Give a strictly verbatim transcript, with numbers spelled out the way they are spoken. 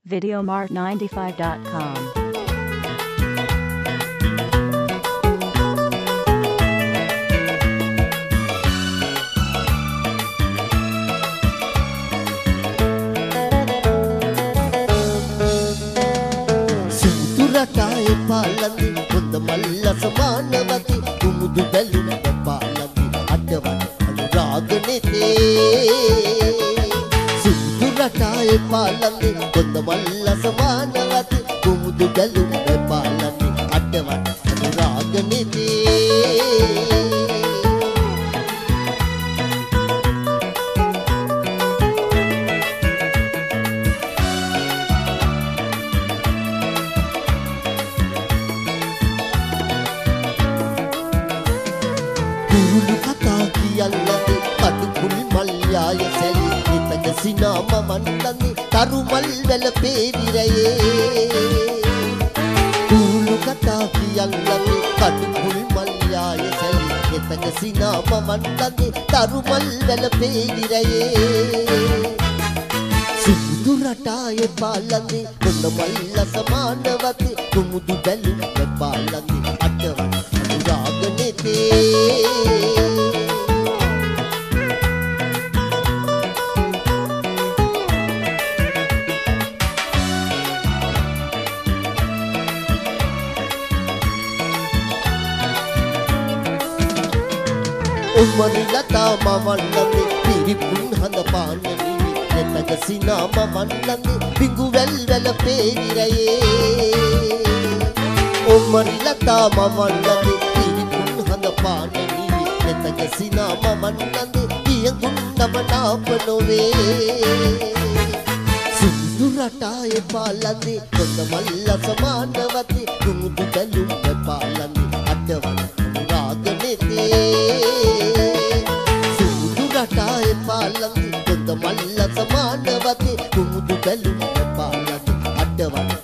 videomart ninety-five dot com. Suturataye palandi hොඳ මල්ල සමානවති කුමුදු බැලුම පාලandi අඩවන අනුරාගනෙතේ සුදුරටායේ පාලandi හොඳ මල්ල සමානවති කුමුදු බැලුම පාලandi අඩවන අනුරාගනෙතේ යල්ලති කටුකුල් මල්යාය සැලි හිතක සිනාම මණ්ඩනි තරුමල් වැල පේවිරයේ කුළු කතා කියල්ලති කටුකුල් මල්යාය සැලි හිතක සිනාම මණ්ඩනි තරුමල් වැල පේවිරයේ සුදු රටායේ පාලනි හොඳ මල්ල සමානවති කුමුදු බැලුම් පාලනි අටවන අනුරාගනෙතේ උමරි ලතා මවන්නනේ පිරිපුන් හඳ පාන්නනේ නැතක සිනාම මන්නනේ බිඟු වැල් වැල පේවිරයේ උමරි ලතා මවන්නනේ පිරිපුන් හඳ පාන්නනේ නැතක සිනාම මන්නනේ පියඟුන් නමනාප නොවේ සුදු රටායේ පාලන්නේ හොඳ මල්ල සමානවති කුමුදු බැලුම් පාලන්නේ අඩවන අනුරාගනෙතේ රටායේ පාලන්නේ හොඳ මල්ල සමානවති කුමුදු බැලුම් පාලන්නේ අඩවන